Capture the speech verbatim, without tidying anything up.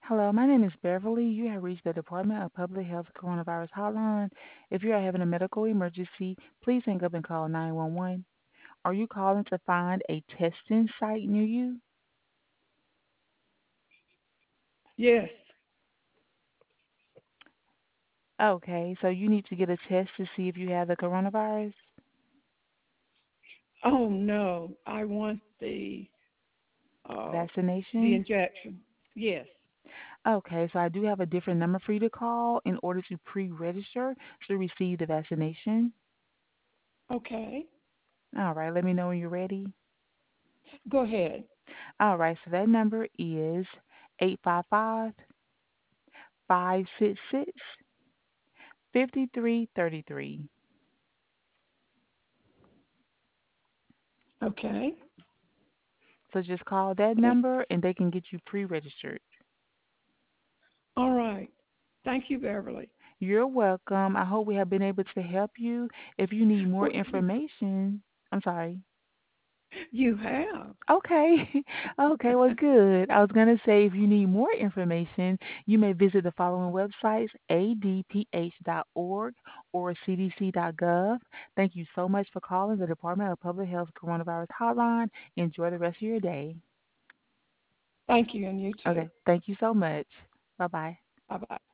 Hello, my name is Beverly. You have reached the Department of Public Health Coronavirus Hotline. If you are having a medical emergency, please hang up and call nine one one. Are you calling to find a testing site near you? Yes. Okay, so you need to get a test to see if you have the coronavirus? Oh no, I want the uh the Vaccination? injection. Yes. Okay, so I do have a different number for you to call in order to pre register to receive the vaccination. Okay. All right, let me know when you're ready. Go ahead. All right, so that number is eight five five, five six six, five three three three. Okay. So just call that number and they can get you pre registered. All right. Thank you, Beverly. You're welcome. I hope we have been able to help you. If you need more Well, information, I'm sorry. you have. Okay. Okay, well, good. I was going to say if you need more information, you may visit the following websites a d p h dot org or c d c dot gov. Thank you so much for calling the Department of Public Health Coronavirus Hotline. Enjoy the rest of your day. Thank you, and you too. Okay, thank you so much. Bye bye. Bye bye.